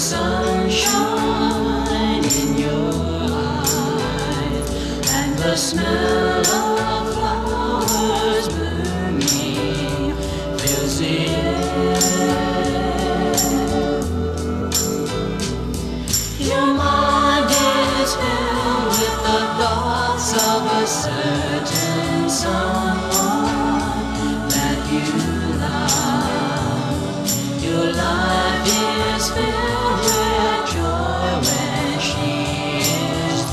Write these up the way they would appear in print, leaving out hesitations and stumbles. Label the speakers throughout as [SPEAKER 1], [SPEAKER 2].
[SPEAKER 1] sunshine in your eyes and the smell of flowers blooming fills the air. Your mind is filled with the thoughts of a certain someone that you love. Your life is filled with joy when she is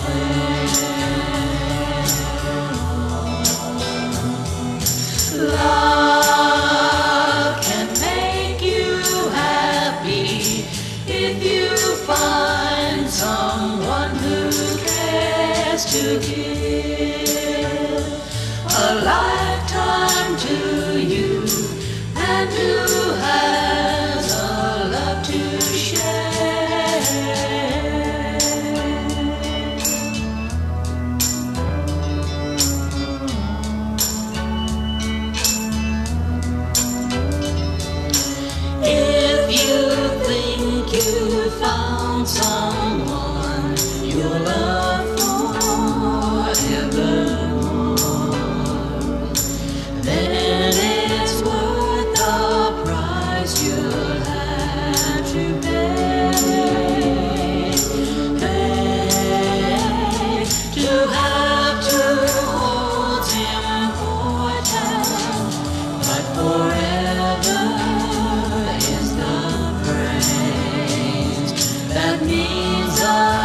[SPEAKER 1] there. Love can make you happy if you find someone who cares to give a lifetime to you and who has a love to share. If you think you found someone you'll love forevermore, then it's worth the price you'll have to pay. To have two holds important, but forever is the phrase that means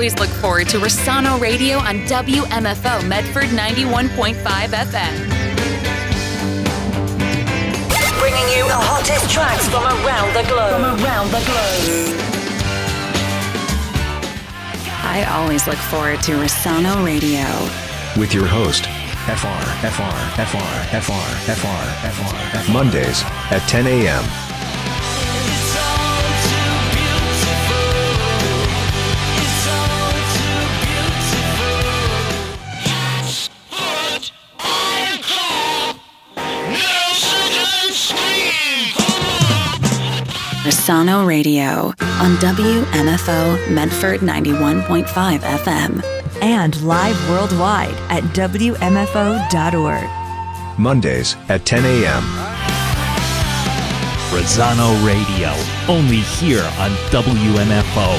[SPEAKER 2] always look forward to Rossano Radio on WMFO Medford 91.5 FM.
[SPEAKER 3] Bringing you the hottest tracks from around the globe.
[SPEAKER 2] I always look forward to Rossano Radio.
[SPEAKER 4] With your host, Mondays at 10 a.m.
[SPEAKER 2] Rossano Radio on WMFO Medford 91.5 FM.
[SPEAKER 5] And live worldwide at WMFO.org.
[SPEAKER 4] Mondays at 10 a.m.
[SPEAKER 6] Rossano Radio, only here on WMFO.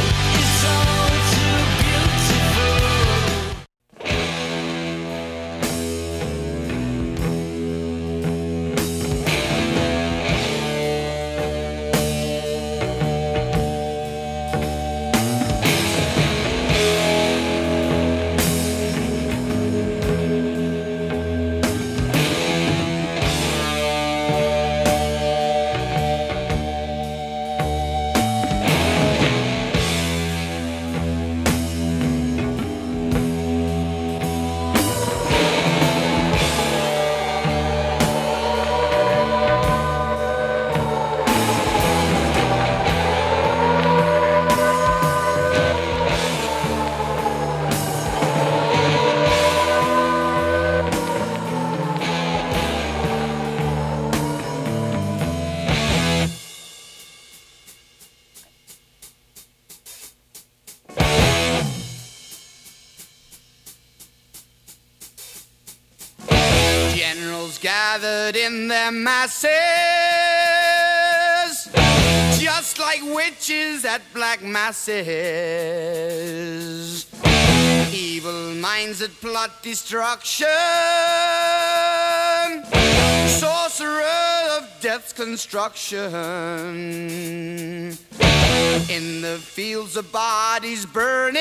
[SPEAKER 7] Gathered in their masses, just like witches at black masses. Evil minds that plot destruction, sorcerer of death's construction. In the fields of bodies burning,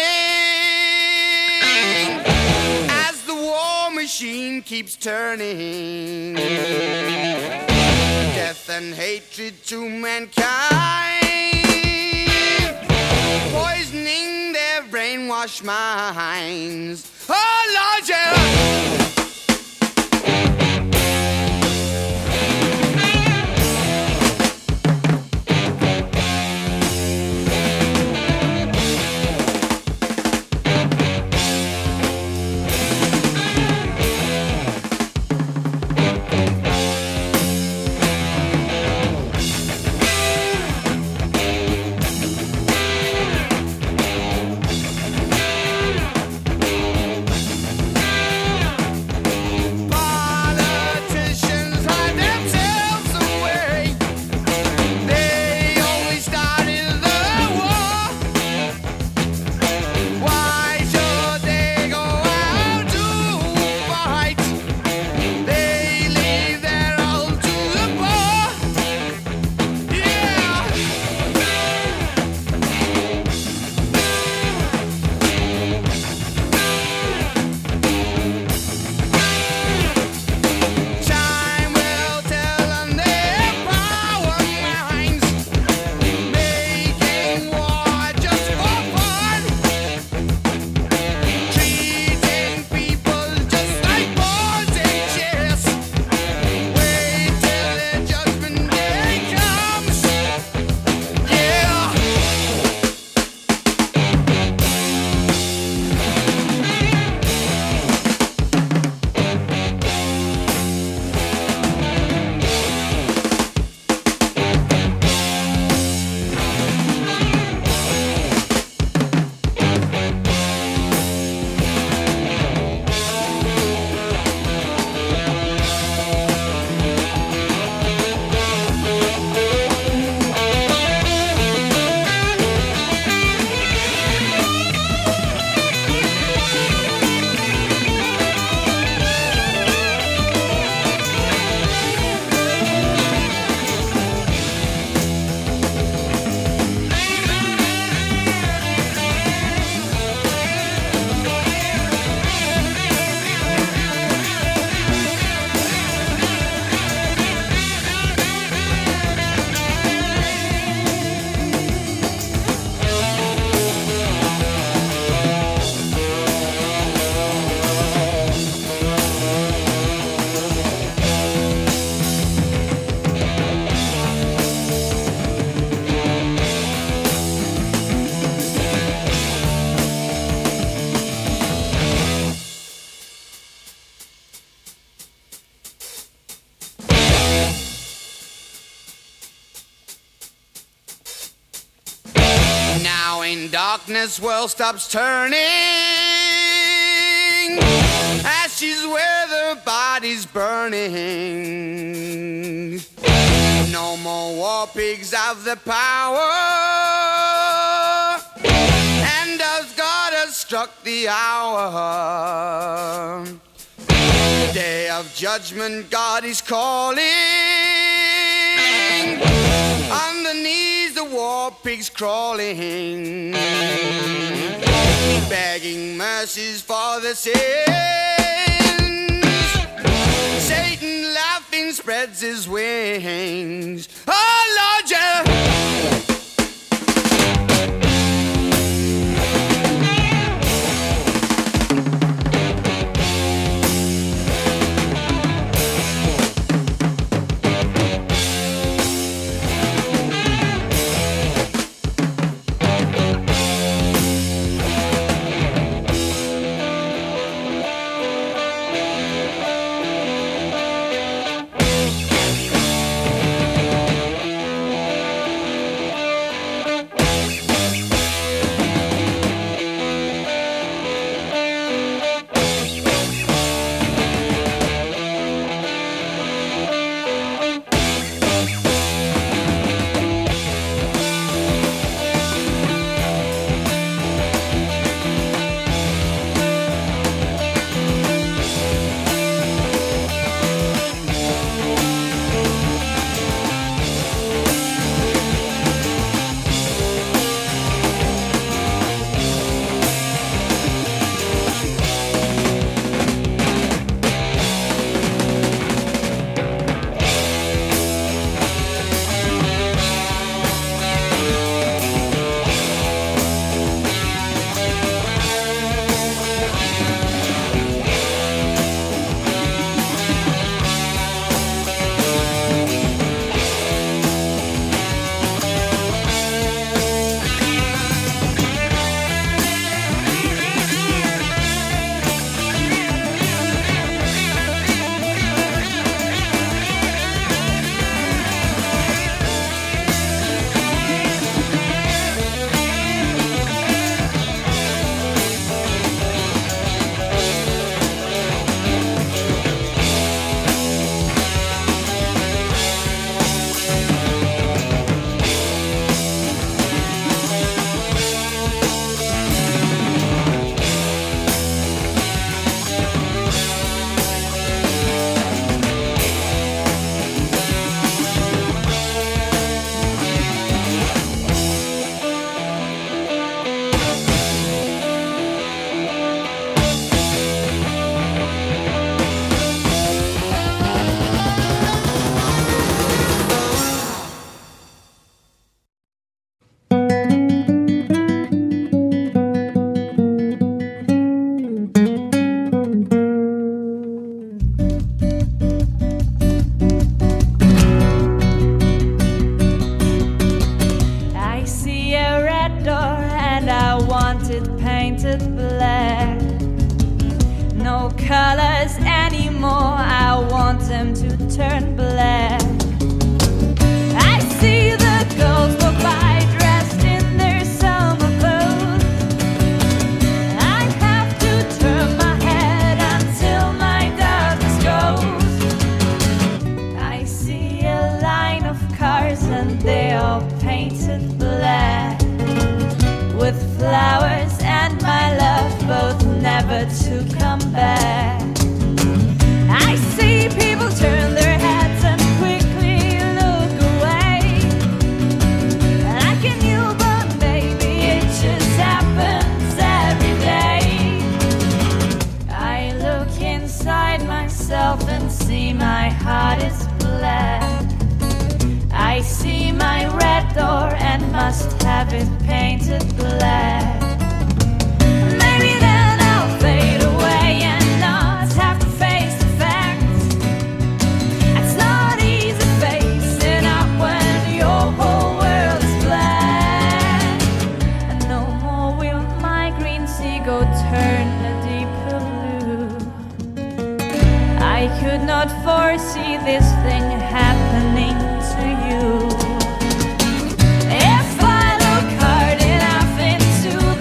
[SPEAKER 7] war machine keeps turning. Death and hatred to mankind, poisoning their brainwashed minds. Oh Lord, yeah. darkness world stops turning, ashes where the body's burning. No more war pigs have the power, and as God has struck the hour, day of judgment God is calling. On the knees the war pigs crawling, begging mercies for the sins. Satan laughing spreads his wings. Oh Lord, yeah.
[SPEAKER 8] colors anymore. I want them to turn black. I see the girls go by dressed in their summer clothes. I have to turn my head until my darkness goes. I see a line of cars and they are painted black, with flowers and my love both never to come back. I see people turn their heads and quickly look away. Like a newborn baby, it just happens every day. I look inside myself and see my heart is black. I see my red door and must have it painted black. Maybe then I'll fade away and not have to face the facts. It's not easy facing up when your whole world is black. And no more will my green seagull turn a deeper blue. I could not foresee this thing happening to you. If I look hard enough into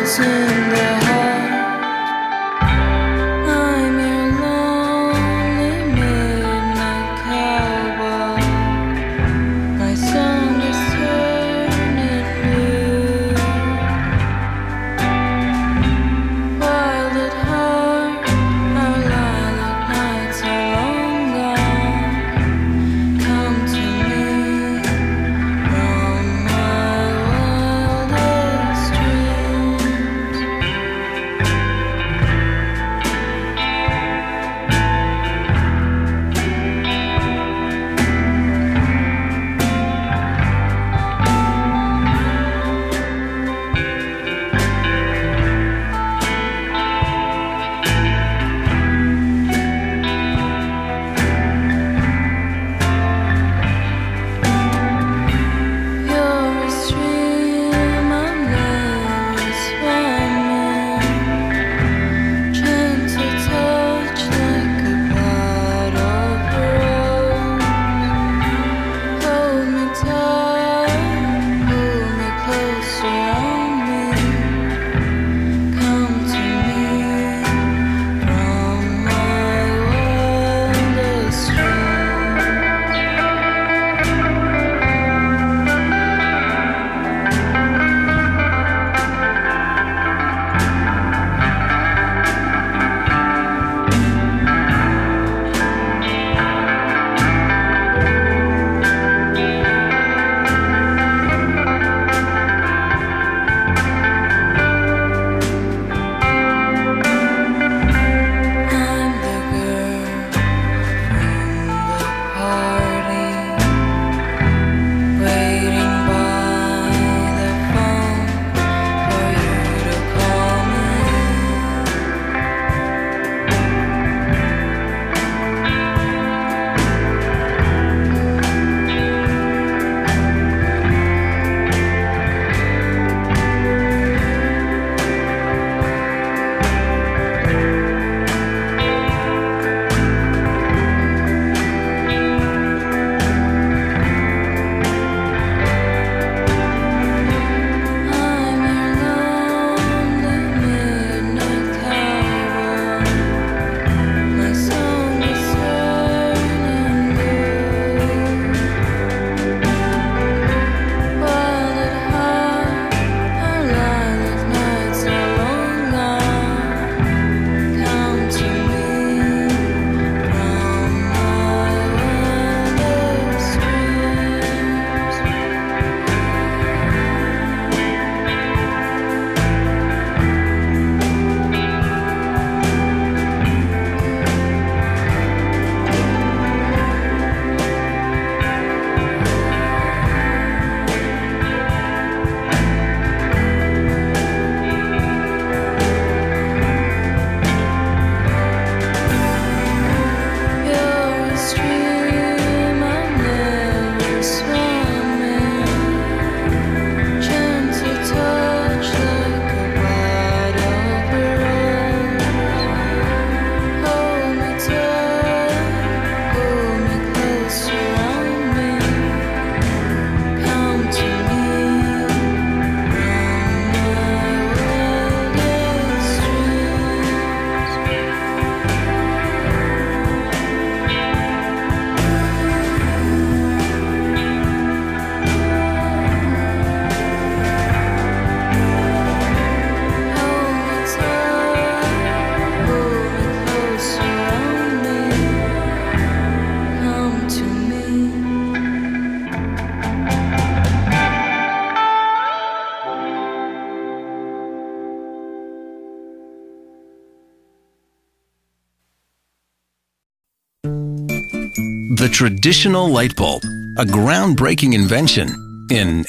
[SPEAKER 9] The traditional light bulb, a groundbreaking invention in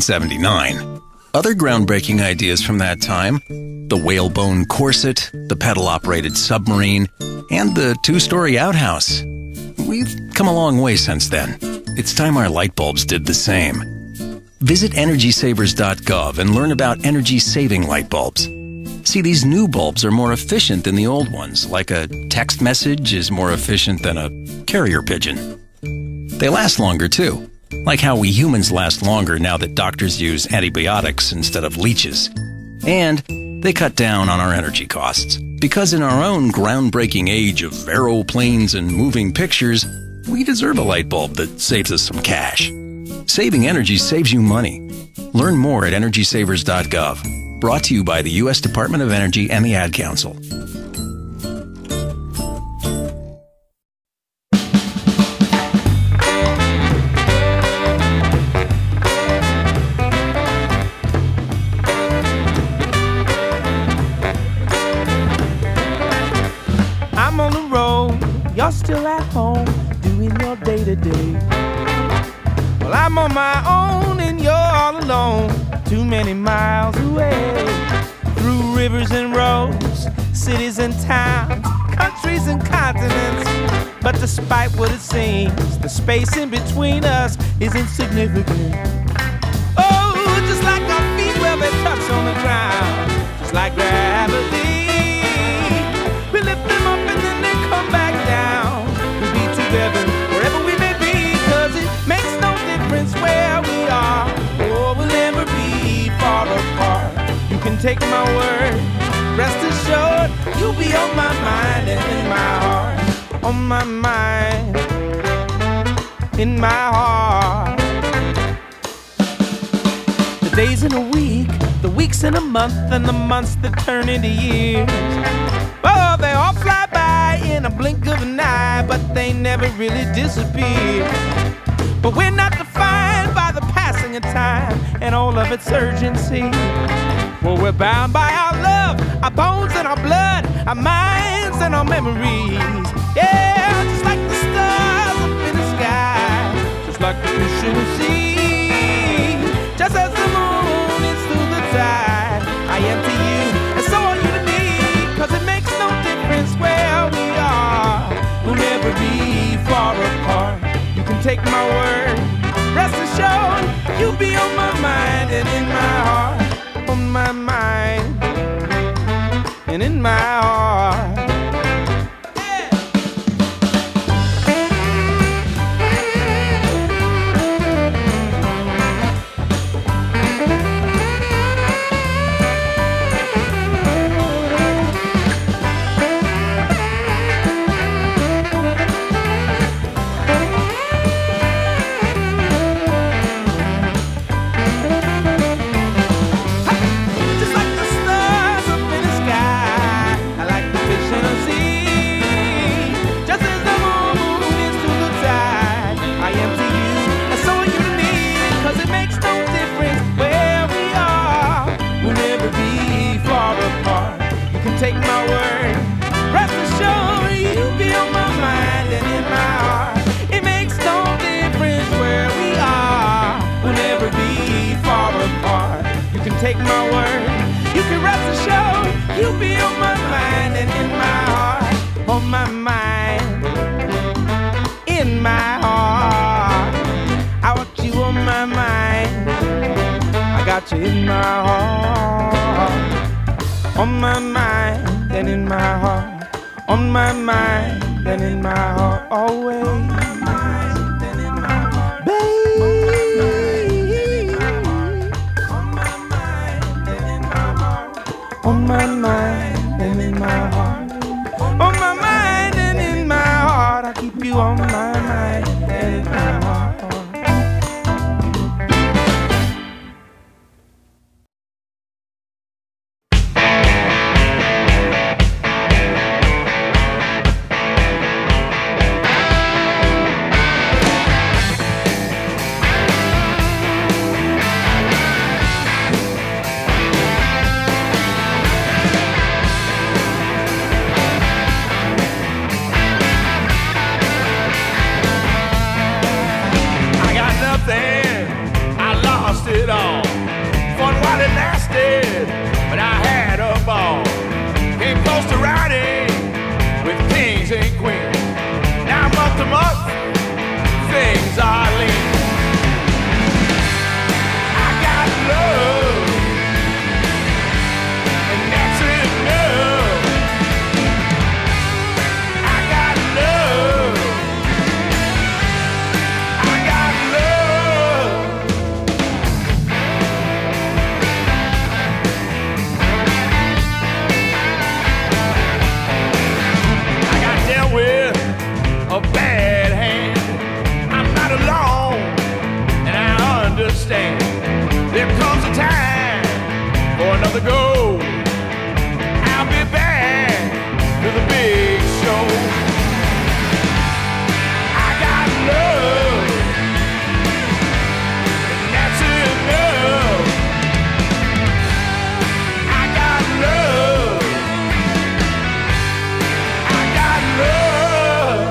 [SPEAKER 9] 1879. Other groundbreaking ideas from that time, the whalebone corset, the pedal-operated submarine, and the two-story outhouse. We've come a long way since then. It's time our light bulbs did the same. Visit EnergySavers.gov and learn about energy-saving light bulbs. See, these new bulbs are more efficient than the old ones, like a text message is more efficient than a carrier pigeon. They last longer, too, like how we humans last longer now that doctors use antibiotics instead of leeches. And They cut down on our energy costs. Because in our own groundbreaking age of aeroplanes and moving pictures, we deserve a light bulb that saves us some cash. Saving energy saves you money. Learn more at EnergySavers.gov. Brought to you by the U.S. Department of Energy and the Ad Council.
[SPEAKER 10] I'm on the road, you're still at home, doing your day-to-day. Well, I'm on my own and you're all alone, too many miles away. Through rivers and roads, cities and towns, countries and continents. But despite what it seems, the space in between us is insignificant. Oh, just like our feet where they touch on the ground, just like gravity. We lift them up and then they come back down. We'll be together wherever we may be, 'cause it makes no difference where we are. Oh, we'll never be far apart. You can take my word, rest assured, you'll be on my mind and in my heart. On my mind, in my heart. The days in a week, the weeks in a month, and the months that turn into years. Oh, they all fly by in a blink of an eye, but they never really disappear. But we're not defined by the passing of time and all of its urgency. Well, we're bound by our love, our bones and our blood, our minds and our memories. Yeah, just like the stars up in the sky, just like the fish in the sea. Just as the moon is through the tide, I am to you, and so are you to me. 'Cause it makes no difference where we are, we'll never be far apart. You can take my word, rest assured, you'll be on my mind and in my heart. On my mind and in my heart. Take my word, rest assured, you'll be on my mind and in my heart. It makes no difference where we are, we'll never be far apart. You can take my word, you can rest assured, you'll be on my mind and in my heart. On my mind, in my heart. I want you on my mind, I got you in my heart. On my mind and in my heart. On my mind and in my heart. Always. Baby. On my mind and in my heart. On my mind and in my heart. On my mind and in my heart. I keep you on my mind and in my heart. gotta go. I'll be back to the big show. I got love, and that's enough. I got love, I got love.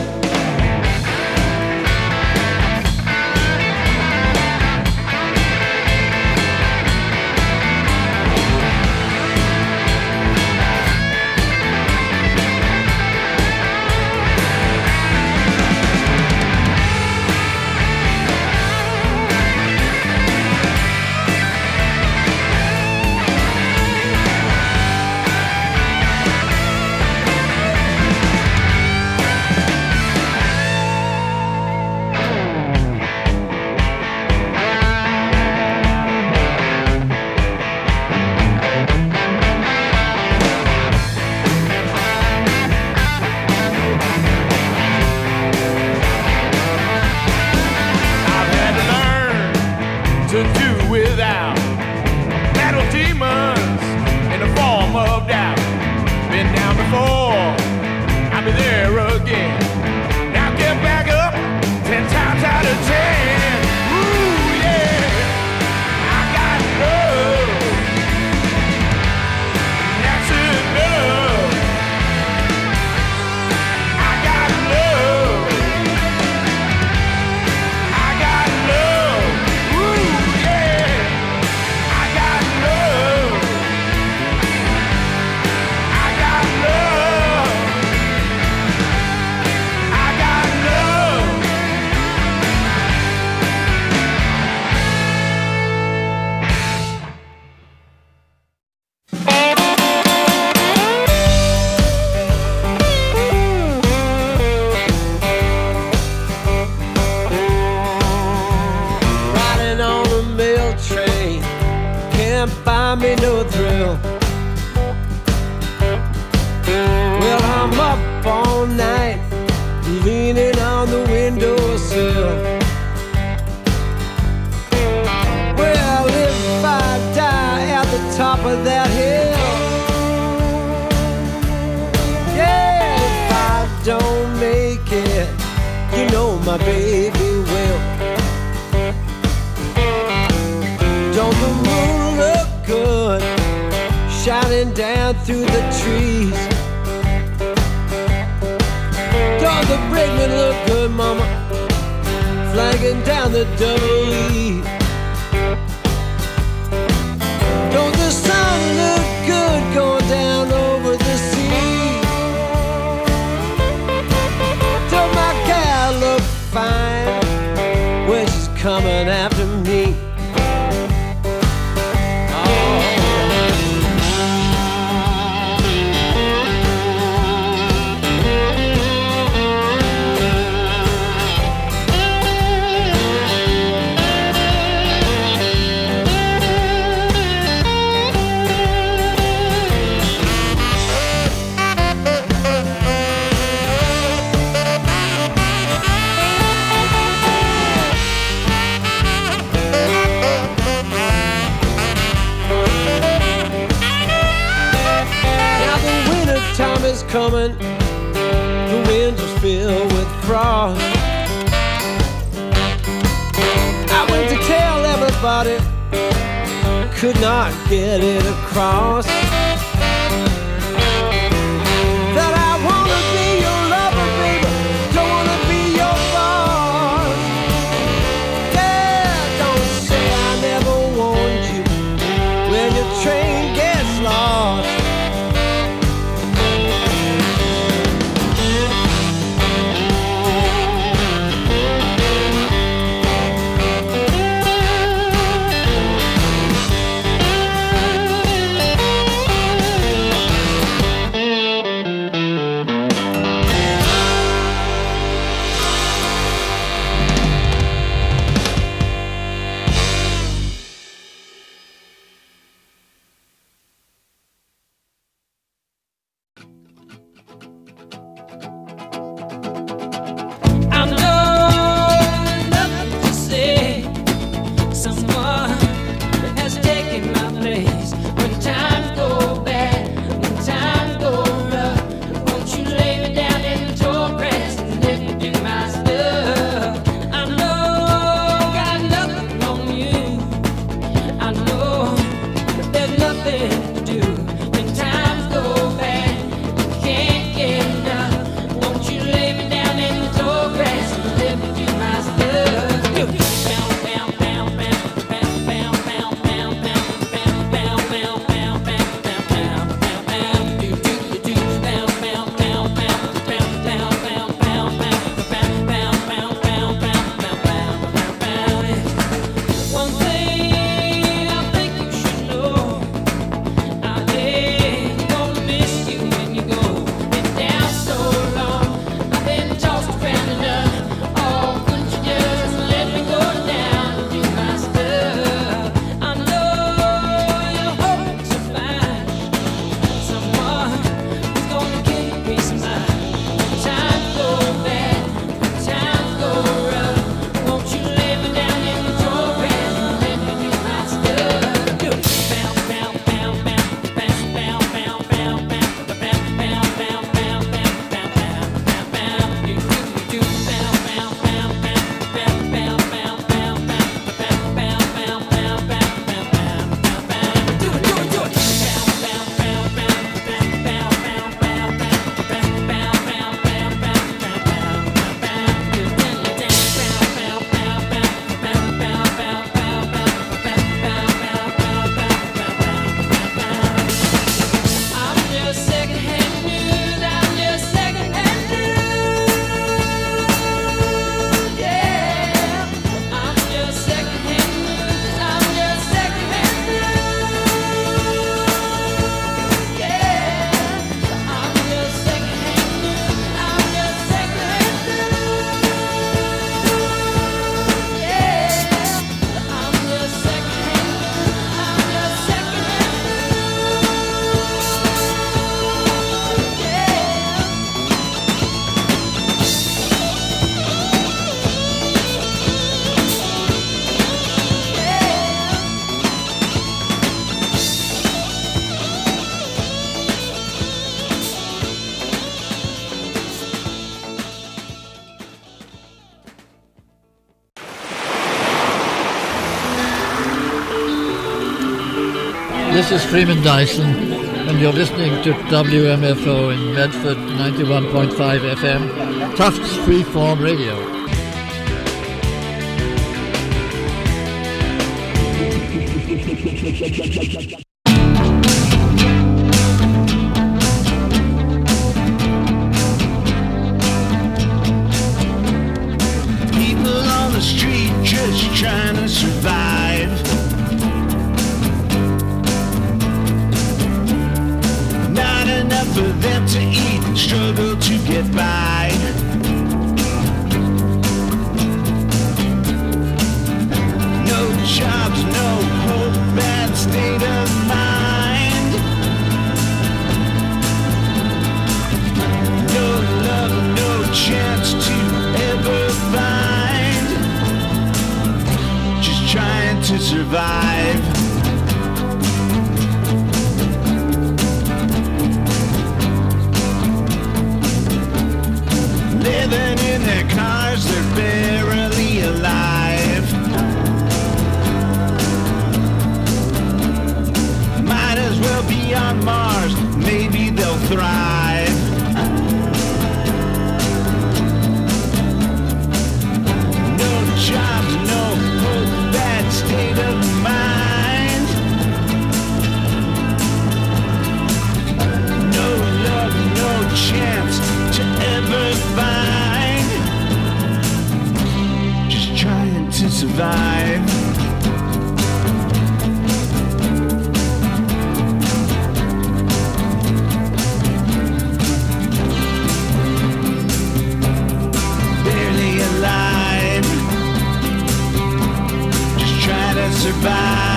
[SPEAKER 10] To do without battle demons in the form of doubt. Been down before, I'll be there again. Now get back up 10 times out of 10. Ooh, yeah, I got love, that's enough. I got love, I got love. Buy me no thrill. Well, I'm up all night, leaning on the windowsill. Well, if I die at the top of that hill, yeah, if I don't make it, you know my baby will. Don't the moon look good, shining down through the trees? Don't the brakeman look good, mama, flagging down the double E? Don't the sun look good going down over the sea? Don't my gal look fine when she's coming after me? Time is coming, the winds are filled with frost. I went to tell everybody, could not get it across, that I wanna be your lover, baby, don't wanna be your boss. Yeah, don't say I never warned you when your train gets lost.
[SPEAKER 11] This is Freeman Dyson, and you're listening to WMFO in Medford, 91.5 FM, Tufts Freeform Radio.
[SPEAKER 12] People on the street just trying to survive. Not enough for them to eat, struggle to get by. No jobs, no hope, bad state of mind. No love, no chance to ever find. Just trying to survive. Living in their cars, they're barely alive. Might as well be on Mars, maybe they'll thrive. No jobs, no hope, bad state of mind. No love, no chance to ever find. Just trying to survive. Barely alive. Just trying to survive.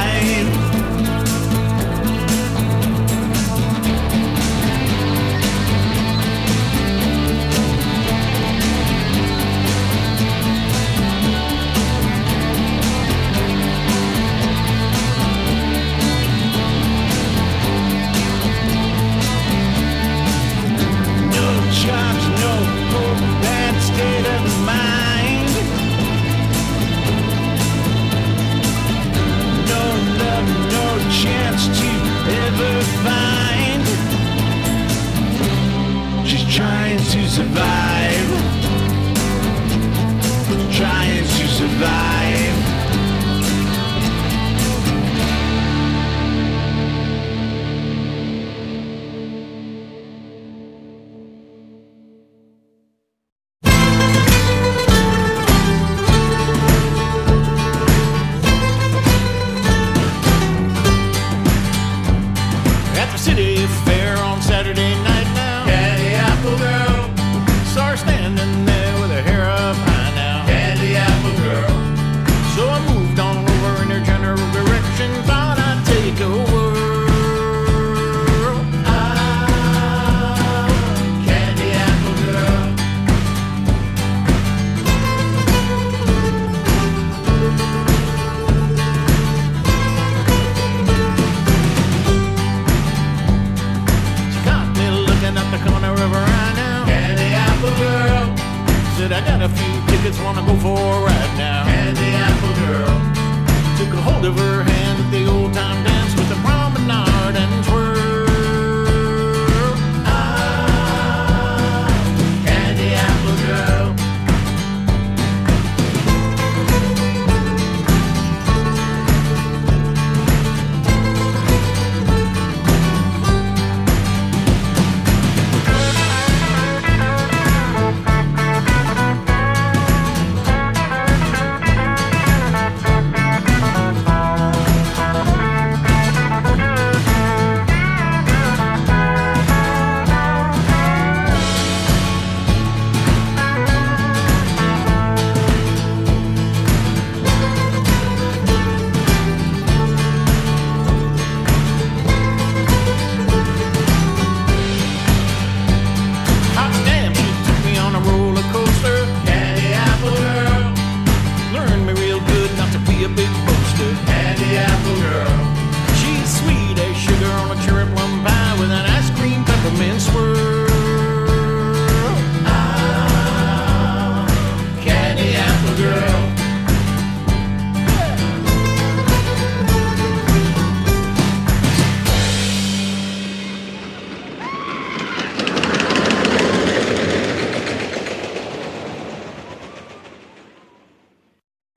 [SPEAKER 12] Jobs, no hope, bad state of mind. No love, no chance to ever find. Just trying to survive. Trying to survive. At the city fair on Saturday night now, Candy Apple Girl saw her standing there with her hair up high now, Candy Apple Girl. So I moved on over in her general direction, thought I'd take a whirl. Ah, Candy Apple Girl. Got me looking at the corner of her eye now, Candy Apple Girl. Said I got a few tickets, wanna go for a ride now, Candy Apple Girl. Took a hold of her hand at the old time dance with the promenade and twirl. Ah, Candy Apple Girl.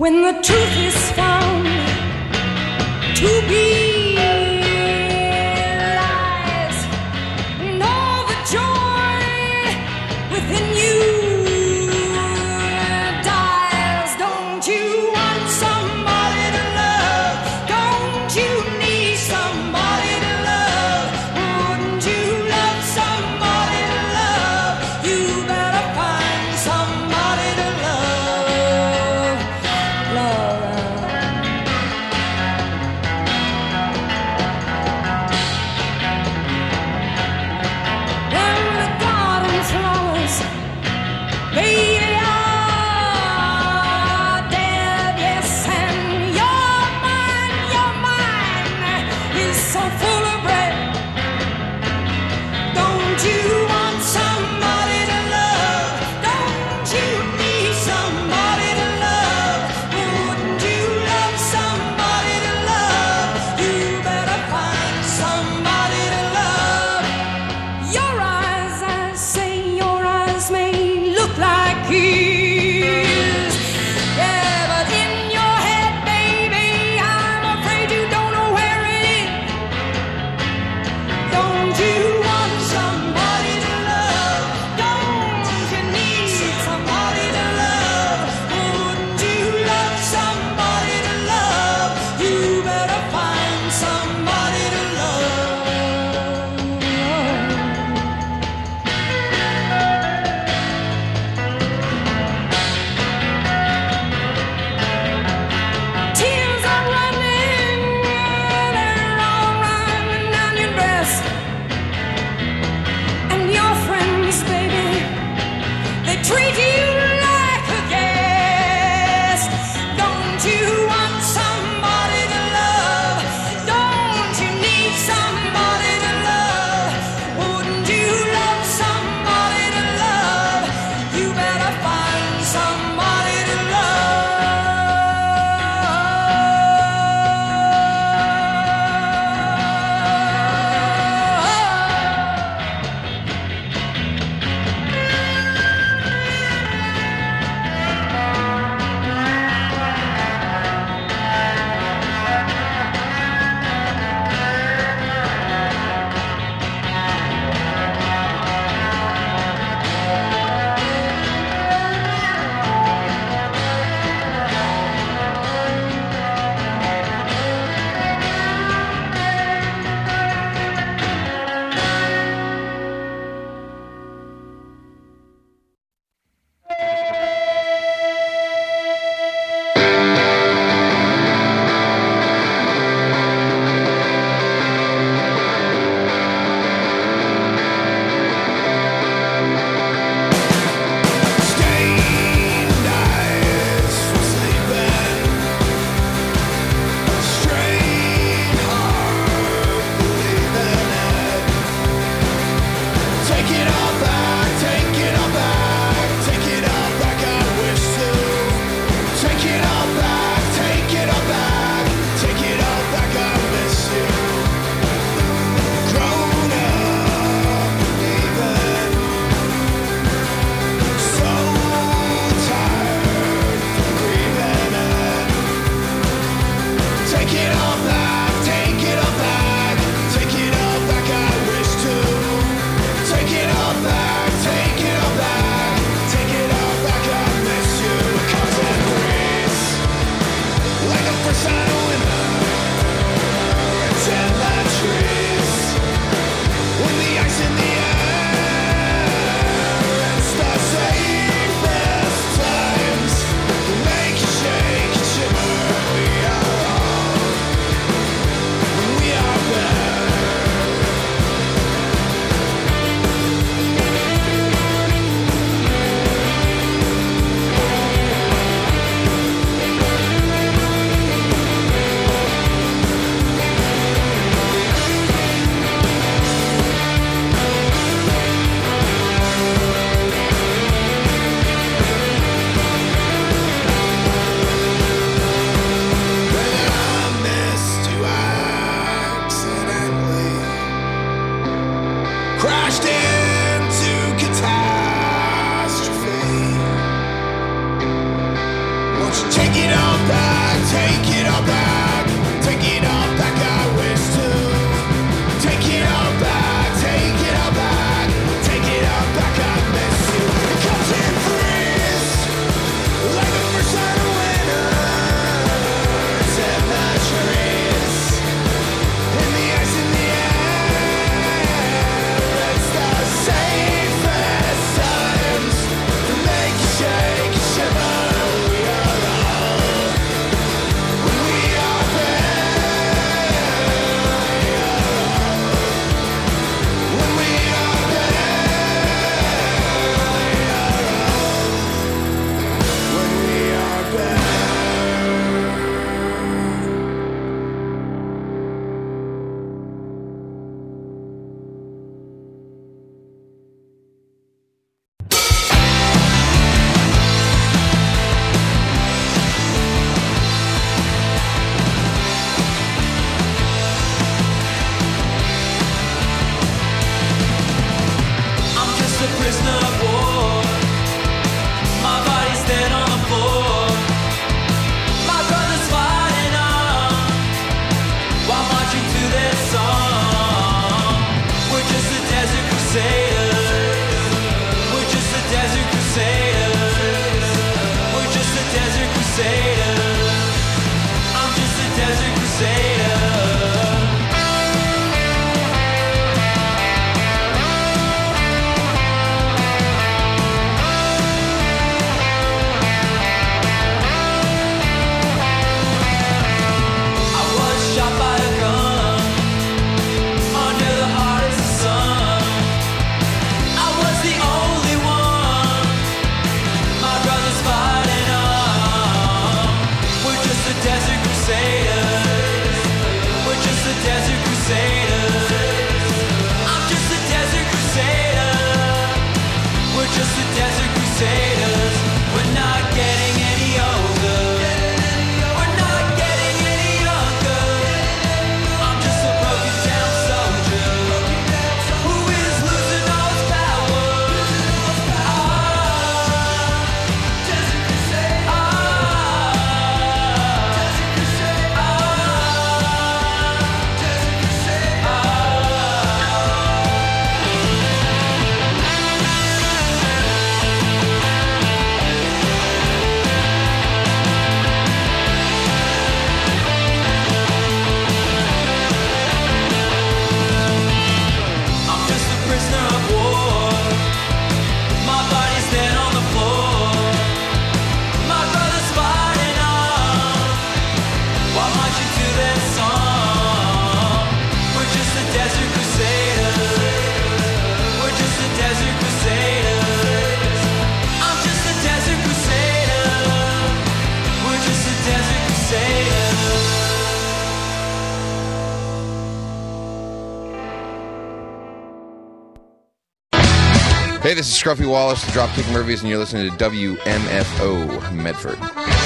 [SPEAKER 8] when the truth is found to be lies, and all the joy within you dies. Don't you want somebody to love? Don't you need somebody to love? Wouldn't you love somebody to love? You better find somebody to love. When the garden flowers, baby, are dead, yes, and your mind is so full of bread. Don't you want somebody to love? Don't you need somebody to love? Wouldn't you love somebody to love? You better find somebody to love. Your eyes, I say, your eyes may look like his. Yeah, but in your head, baby, I'm afraid you don't know where it is. Don't you want somebody to love? Don't you need somebody to love? Wouldn't you love somebody to love? You better find somebody to love. Tears are running, they're all running down your dress. And your friends, baby, they treat you like a guest. Don't you want somebody to love? Don't you need somebody to love? Wouldn't you love somebody to love? You better find somebody to
[SPEAKER 12] Take it off.
[SPEAKER 1] prisoner of war. My body's dead on the floor. My brother's fighting on while marching to their song. We're just a desert crusaders. We're just a desert crusaders. We're just a desert crusaders. I'm just a desert crusader.
[SPEAKER 13] Hey, this is Scruffy Wallace, the Dropkick Murphys, and you're listening to WMFO Medford.